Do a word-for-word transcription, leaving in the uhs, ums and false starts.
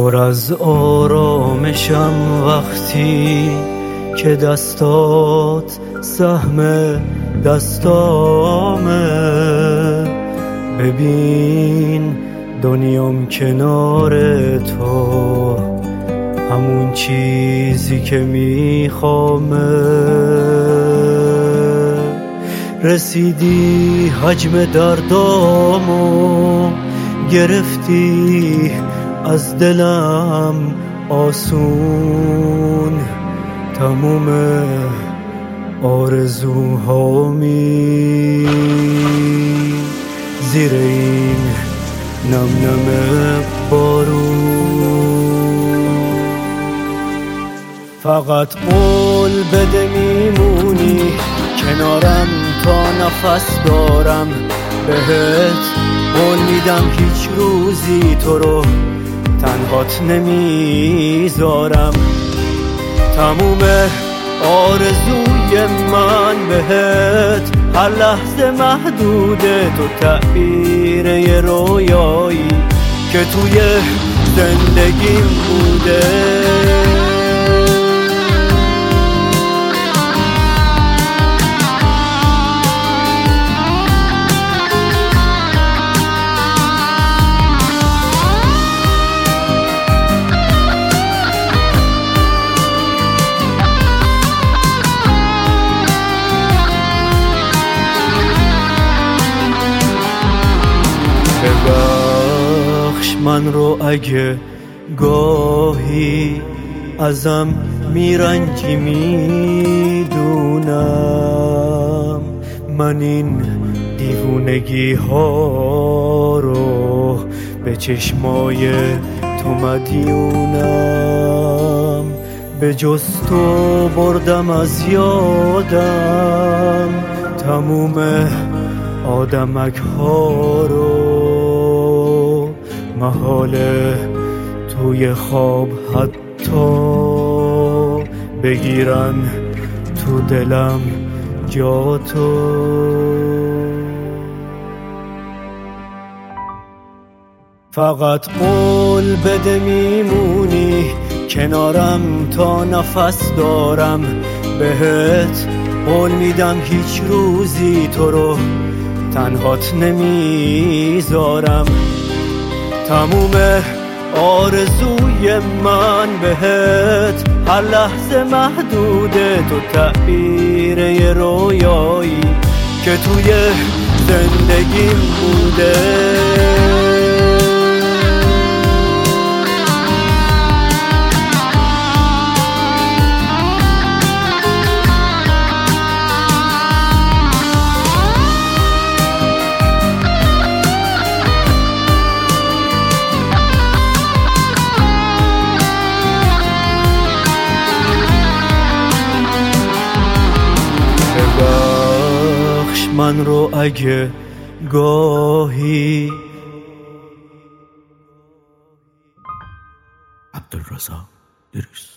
پر از آرامشم وقتی که دستات سهم دستامه. ببین دنیام کنار تو همون چیزی که میخوامه. رسیدی حجم دردامو گرفتی از دلم آسون. تموم آرزوهامی زیر این نم نم بارون. فقط قول بده میمونی کنارم تا نفس دارم. بهت قول میدم هیچ روزی تو رو تنهات نمیذارم. تموم آرزوی من بهت هر لحظه محدوده. تو تعبیر یه رویایی که توی زندگیم بوده. ببخش من رو اگه گاهی ازم میرنجی، میدونم من این دیوونگی ها رو به چشمای تو مدیونم. به جز تو بردم از یادم تموم آدمک ها رو. محاله توی خواب حتی بگیرن تو دلم جا تو. فقط قول بده میمونی کنارم تا نفس دارم. بهت قول میدم هیچ روزی تو رو تنهات نمیذارم. تموم آرزوی من بهت هر لحظه محدوده. تو تعبیر یه رویایی که توی زندگیم بوده. ببخش من رو اگه گاهی. عبدالرزاق درویش.